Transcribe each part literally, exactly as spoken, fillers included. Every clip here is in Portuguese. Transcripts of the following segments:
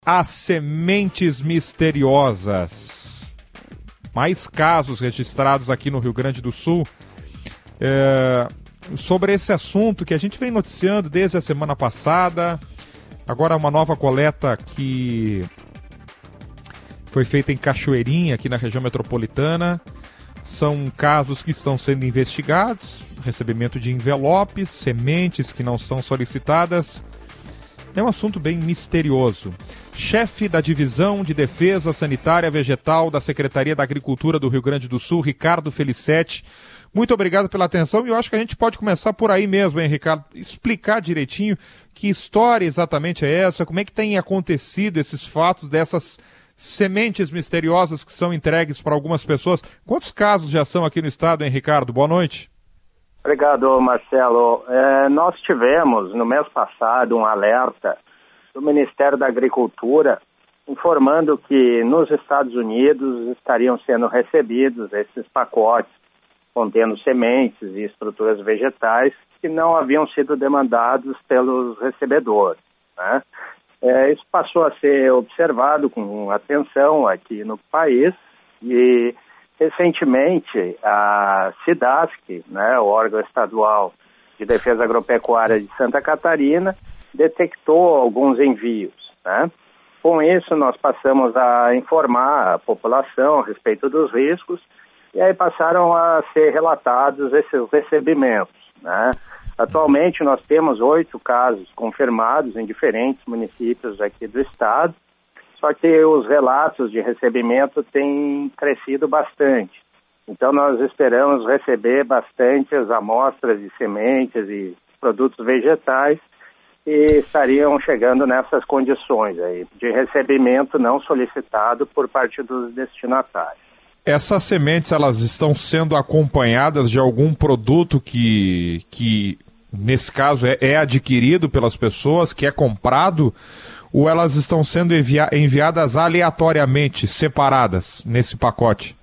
As sementes misteriosas. Mais casos registrados aqui no Rio Grande do Sul é, sobre esse assunto que a gente vem noticiando desde a semana passada. Agora uma nova coleta que foi feita em Cachoeirinha, aqui na região metropolitana. São casos que estão sendo investigados, recebimento de envelopes, sementes que não são solicitadas. É um assunto bem misterioso. Chefe da Divisão de Defesa Sanitária Vegetal da Secretaria da Agricultura do Rio Grande do Sul, Ricardo Felicetti. Muito obrigado pela atenção e eu acho que a gente pode começar por aí mesmo, hein, Ricardo? Explicar direitinho que história exatamente é essa, como é que tem acontecido esses fatos dessas sementes misteriosas que são entregues para algumas pessoas. Quantos casos já são aqui no estado, hein, Ricardo? Boa noite. Obrigado, Marcelo. É, nós tivemos no mês passado um alerta do Ministério da Agricultura informando que nos Estados Unidos estariam sendo recebidos esses pacotes contendo sementes e estruturas vegetais que não haviam sido demandados pelos recebedores, né? É, isso passou a ser observado com atenção aqui no país e recentemente a SIDASC, né, o órgão estadual de defesa agropecuária de Santa Catarina, detectou alguns envios, né? Com isso nós passamos a informar a população a respeito dos riscos e aí passaram a ser relatados esses recebimentos, né? Atualmente nós temos oito casos confirmados em diferentes municípios aqui do estado, só que os relatos de recebimento têm crescido bastante. Então nós esperamos receber bastantes amostras de sementes e produtos vegetais que estariam chegando nessas condições aí, de recebimento não solicitado por parte dos destinatários. Essas sementes, elas estão sendo acompanhadas de algum produto que, que nesse caso, é, é adquirido pelas pessoas, que é comprado, ou elas estão sendo envia- enviadas aleatoriamente, separadas, nesse pacote?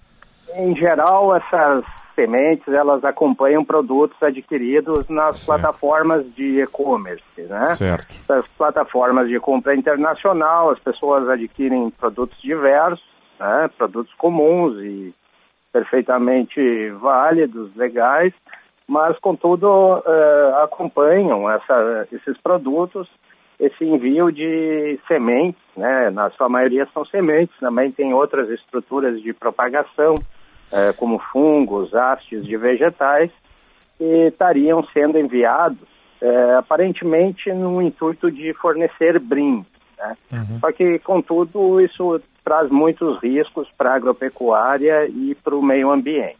Em geral, essas sementes, elas acompanham produtos adquiridos nas certo. plataformas de e-commerce, né? Certo. Essas plataformas de compra internacional, as pessoas adquirem produtos diversos, né? Produtos comuns e perfeitamente válidos, legais, mas, contudo, uh, acompanham essa, esses produtos, esse envio de sementes, né? Na sua maioria são sementes, também tem outras estruturas de propagação, uh, como fungos, hastes de vegetais, que estariam sendo enviados, uh, aparentemente, no intuito de fornecer brindes, né? Uhum. Só que, contudo, isso traz muitos riscos para a agropecuária e para o meio ambiente.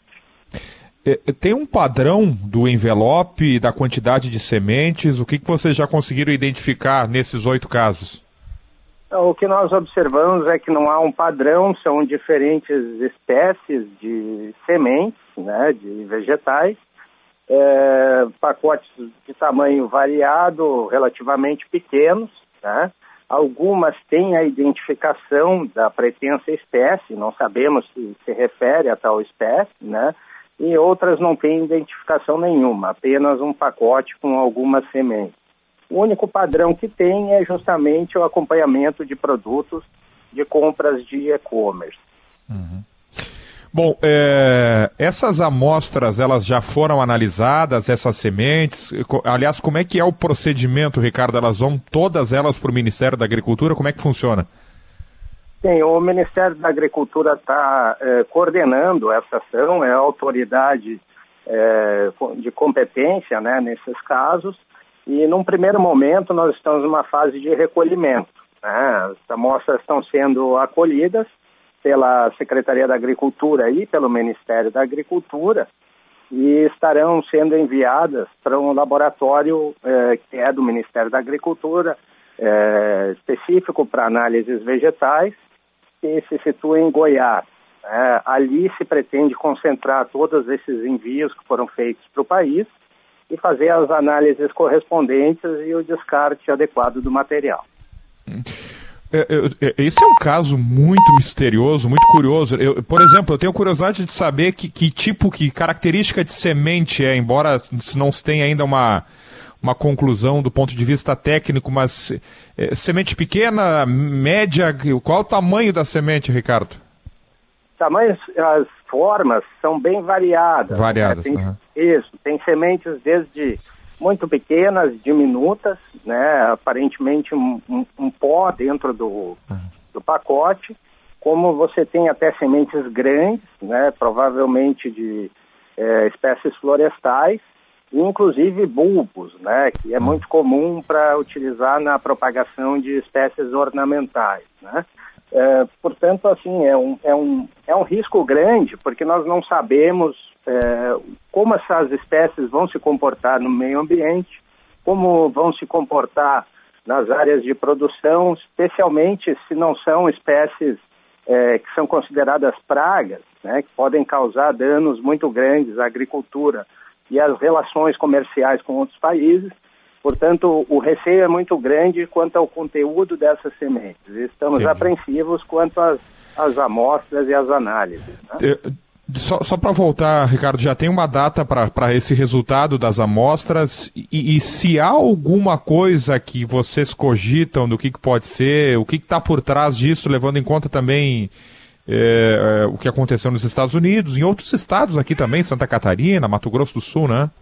Tem um padrão do envelope, da quantidade de sementes? O que, que vocês já conseguiram identificar nesses oito casos? O que nós observamos é que não há um padrão, são diferentes espécies de sementes, né, de vegetais, é, pacotes de tamanho variado, relativamente pequenos, né? Algumas têm a identificação da pretensa espécie, não sabemos se se refere a tal espécie, né? E outras não têm identificação nenhuma, apenas um pacote com algumas sementes. O único padrão que tem é justamente o acompanhamento de produtos de compras de e-commerce. Uhum. Bom, é, essas amostras, elas já foram analisadas, essas sementes? Aliás, como é que é o procedimento, Ricardo? Elas vão todas elas para o Ministério da Agricultura? Como é que funciona? Sim, o Ministério da Agricultura está é, coordenando essa ação, é a autoridade é, de competência, né, nesses casos, e num primeiro momento nós estamos numa fase de recolhimento, né? As amostras estão sendo acolhidas pela Secretaria da Agricultura e pelo Ministério da Agricultura e estarão sendo enviadas para um laboratório eh, que é do Ministério da Agricultura, eh, específico para análises vegetais, que se situa em Goiás. Eh, ali se pretende concentrar todos esses envios que foram feitos para o país e fazer as análises correspondentes e o descarte adequado do material. Hum. Esse é um caso muito misterioso, muito curioso. Eu, por exemplo, eu tenho curiosidade de saber que, que tipo, que característica de semente é, embora não se tenha ainda uma, uma conclusão do ponto de vista técnico, mas é, semente pequena, média, qual o tamanho da semente, Ricardo? Tamanhos, as formas são bem variadas. Variadas, né? Tem, uhum. Isso, tem sementes desde muito pequenas, diminutas, né? Aparentemente um, um, um pó dentro do, uhum. do pacote, como você tem até sementes grandes, né? Provavelmente de é, espécies florestais, e inclusive bulbos, né? Que é uhum. muito comum para utilizar na propagação de espécies ornamentais, né? É, portanto, assim, é um, é, um, é um risco grande, porque nós não sabemos é, como essas espécies vão se comportar no meio ambiente, como vão se comportar nas áreas de produção, especialmente se não são espécies é, que são consideradas pragas, né, que podem causar danos muito grandes à agricultura e às relações comerciais com outros países. Portanto, o receio é muito grande quanto ao conteúdo dessas sementes. Estamos Entendi. apreensivos quanto às, às amostras e às análises. Né? Só, só para voltar, Ricardo, já tem uma data para esse resultado das amostras e, e se há alguma coisa que vocês cogitam do que, que pode ser, o que está por trás disso, levando em conta também é, é, o que aconteceu nos Estados Unidos, em outros estados aqui também, Santa Catarina, Mato Grosso do Sul, né?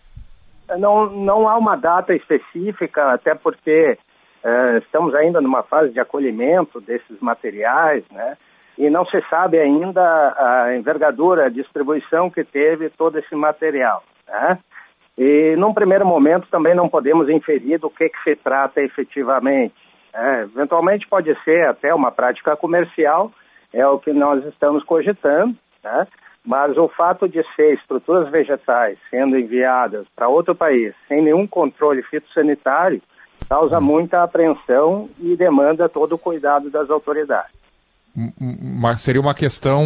Não, não há uma data específica, até porque uh, estamos ainda numa fase de acolhimento desses materiais, né? E não se sabe ainda a envergadura, a distribuição que teve todo esse material, né? E num primeiro momento também não podemos inferir do que, que se trata efetivamente. Né? Eventualmente pode ser até uma prática comercial, é o que nós estamos cogitando, né? Mas o fato de ser estruturas vegetais sendo enviadas para outro país sem nenhum controle fitossanitário causa muita apreensão e demanda todo o cuidado das autoridades. Mas seria uma questão,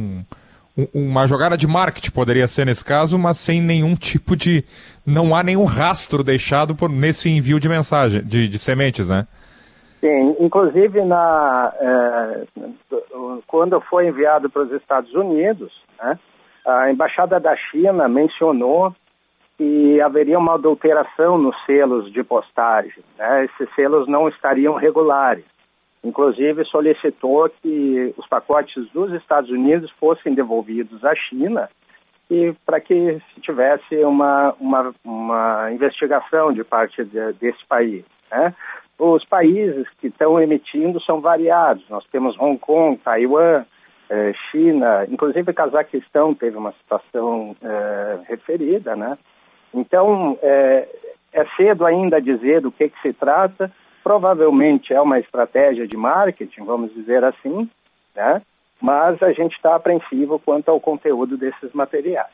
uma jogada de marketing poderia ser nesse caso, mas sem nenhum tipo de, não há nenhum rastro deixado por, nesse envio de mensagem, de, de sementes, né? Sim, inclusive na, eh, quando foi enviado para os Estados Unidos, né, a Embaixada da China mencionou que haveria uma adulteração nos selos de postagem, né? Esses selos não estariam regulares. Inclusive solicitou que os pacotes dos Estados Unidos fossem devolvidos à China e para que se tivesse uma, uma, uma investigação de parte de, desse país, né? Os países que estão emitindo são variados. Nós temos Hong Kong, Taiwan, eh, China, inclusive Cazaquistão teve uma situação eh, referida, né? Então, é, é cedo ainda dizer do que, que se trata. Provavelmente é uma estratégia de marketing, vamos dizer assim, né? Mas a gente está apreensivo quanto ao conteúdo desses materiais.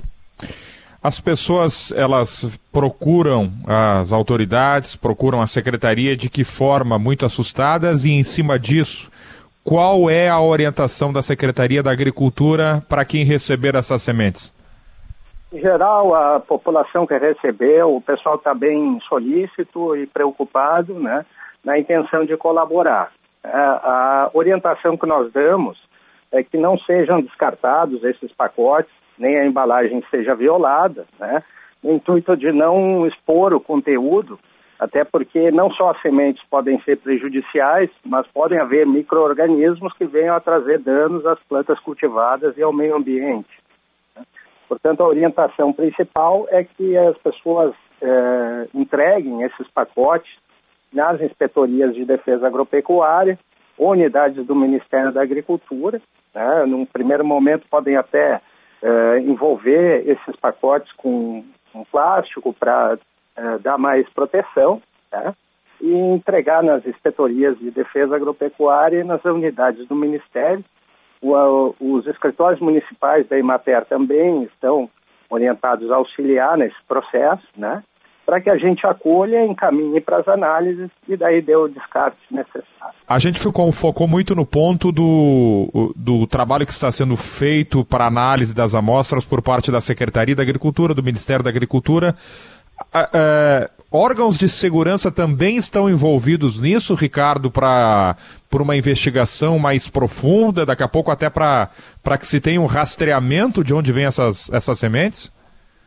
As pessoas, elas procuram as autoridades, procuram a secretaria, de que forma? Muito assustadas, e em cima disso, qual é a orientação da Secretaria da Agricultura para quem receber essas sementes? Em geral, a população que recebeu, o pessoal está bem solícito e preocupado, né, na intenção de colaborar. A, a orientação que nós damos é que não sejam descartados esses pacotes, nem a embalagem seja violada, né, no intuito de não expor o conteúdo, até porque não só as sementes podem ser prejudiciais, mas podem haver micro-organismos que venham a trazer danos às plantas cultivadas e ao meio ambiente. Portanto, a orientação principal é que as pessoas eh, entreguem esses pacotes nas inspetorias de defesa agropecuária ou unidades do Ministério da Agricultura, né? Num primeiro momento podem até eh, envolver esses pacotes com um plástico para eh, dar mais proteção, né? E entregar nas inspetorias de defesa agropecuária e nas unidades do Ministério. O, os escritórios municipais da Emater também estão orientados a auxiliar nesse processo, né? Para que a gente acolha, encaminhe para as análises e daí dê o descarte necessário. A gente ficou, focou muito no ponto do, do trabalho que está sendo feito para análise das amostras por parte da Secretaria da Agricultura, do Ministério da Agricultura. Uh, uh, órgãos de segurança também estão envolvidos nisso, Ricardo, para por uma investigação mais profunda, daqui a pouco até para que se tenha um rastreamento de onde vêm essas, essas sementes?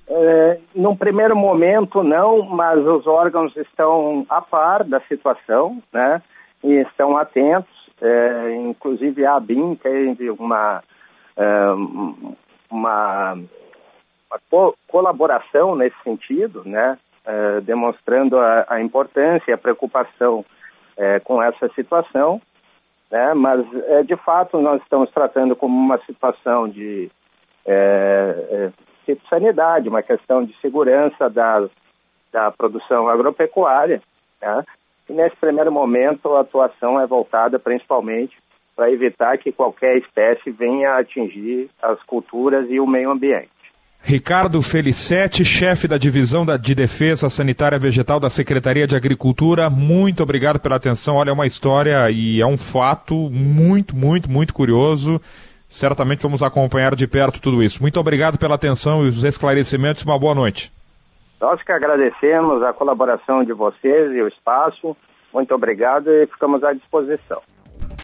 É, num primeiro momento não, mas os órgãos estão a par da situação, né, e estão atentos, é, inclusive a ABIN teve uma, é, uma, uma co- colaboração nesse sentido, né, é, demonstrando a, a importância e a preocupação é, com essa situação, né, mas é, de fato nós estamos tratando como uma situação de é, é, sanidade, uma questão de segurança da, da produção agropecuária, né? E nesse primeiro momento a atuação é voltada principalmente para evitar que qualquer espécie venha a atingir as culturas e o meio ambiente. Ricardo Felicetti, chefe da Divisão de Defesa Sanitária Vegetal da Secretaria de Agricultura, muito obrigado pela atenção. Olha, é uma história e é um fato muito, muito, muito curioso. Certamente vamos acompanhar de perto tudo isso. Muito obrigado pela atenção e os esclarecimentos. Uma boa noite. Nós que agradecemos a colaboração de vocês e o espaço. Muito obrigado e ficamos à disposição.